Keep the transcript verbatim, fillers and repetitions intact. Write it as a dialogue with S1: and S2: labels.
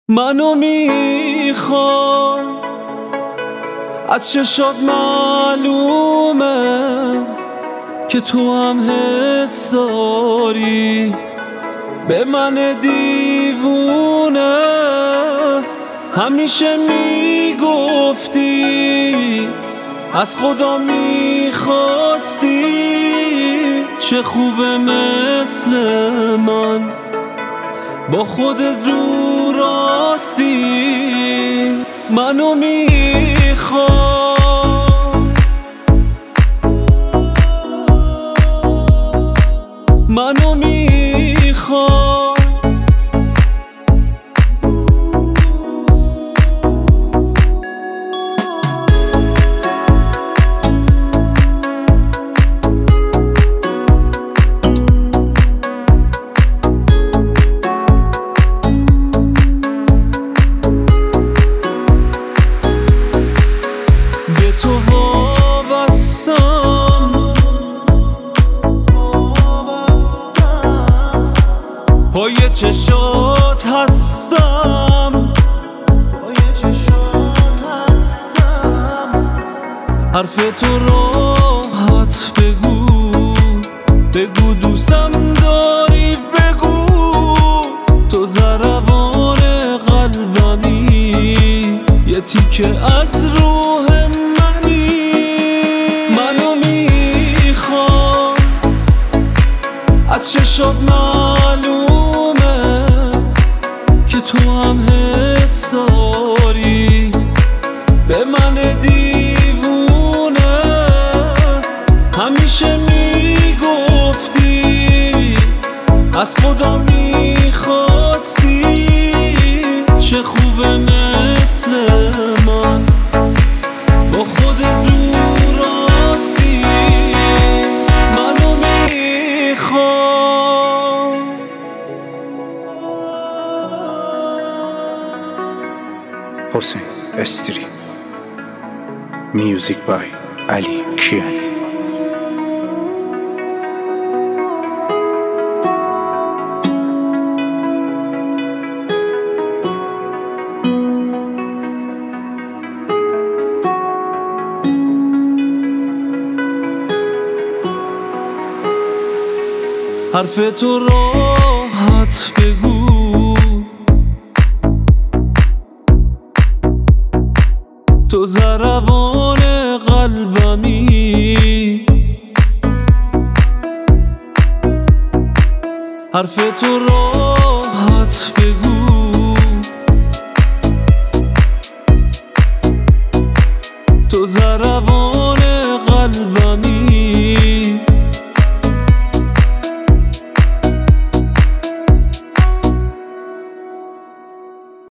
S1: منو میخوای، از چشات معلومه که تو هم حس داری به من دیوونه. همیشه میگفتی از خدا میخواستی، چه خوبه مثل من با خودت رو راستی. منو میخوای، منو میخوای، به تو وابستم، پای چشات هستم، پای چشات هستم. حرف تو راحت بگو، بگو دوستم داری، بگو تو ضربان قلبمی، یه تیکه از روح منی. منو میخوای، از چشات معلومه که تو هم حس داری به من دیوونه. همیشه میگفتی از خدا میخواستی، چه خوبه مثل من با خودت رو راستی. منو میخوای.
S2: حسین استری. میوزیک بای علی کیانی.
S1: حرف تو راحت بگو، تو ضربان قلبمی. حرف تو راحت بگو، تو ضربان